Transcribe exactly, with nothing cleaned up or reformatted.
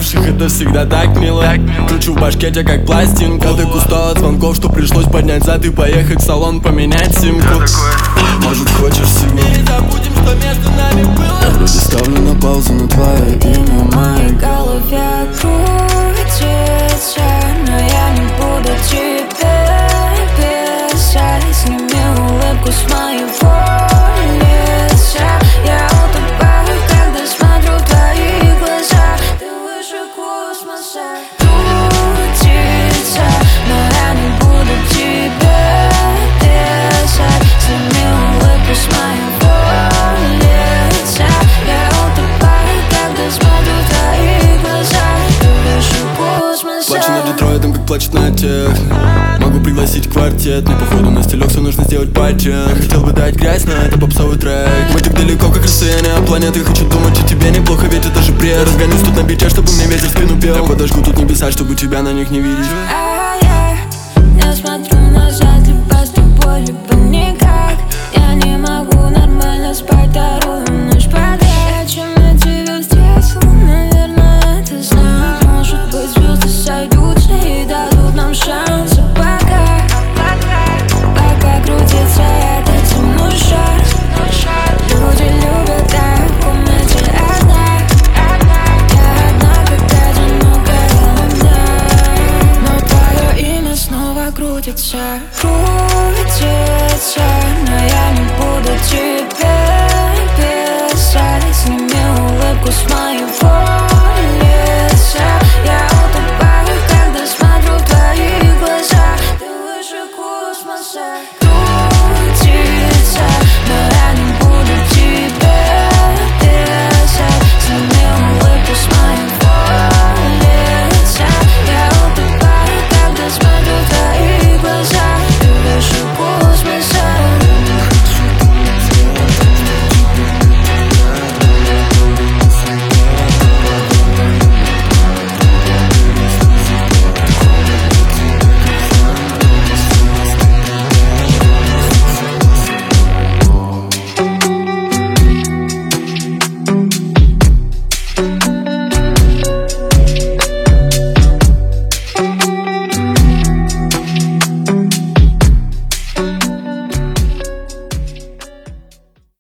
бывших, это всегда так мило. Кручу в башке тебя как пластинка. Так устал от звонков, что пришлось поднять зад и поехать в салон поменять симку. Может хочешь сегодня забудем, что между нами было. Я вроде ставлю на паузу, но твое имя в моей голове крутится. Но я не буду тебе писать. Сними улыбку с моего лица. Я утопаю, когда смотрю в твои глаза. Ты выше космоса. Крутится, но я не буду тебе писать. Сними улыбку с моего лица. Я утопаю, когда смотрю в твои глаза. Ты выше космоса. Плачу над Детройтом, как плачет на техно. Могу пригласить квартет, мне походу на стилек все нужно сделать патчем. Хотел бы дать грязь, но это попсовый трек. Мы так далеко, как расстояние от планеты. Хочу думать о тебе неплохо, ведь это же бред. Разгонюсь тут на биче, чтобы мне ветер в спину пел. Я подожгу тут небеса, чтобы тебя на них не видеть. А я, я смотрю назад, либо с тобой, либо никак. Я не могу нормально спать вторую ночь подряд. Чем я тебя встретил, наверное, это знак. Может быть, звезды сойдутся и дадут нам шанс. Пока, пока крутится этот земной шар. Люди любят так, в комнате одна. Я одна, как одинокая луна. Но твое имя снова крутится. Крутится, но я не буду тебе писать. Сними улыбку с моего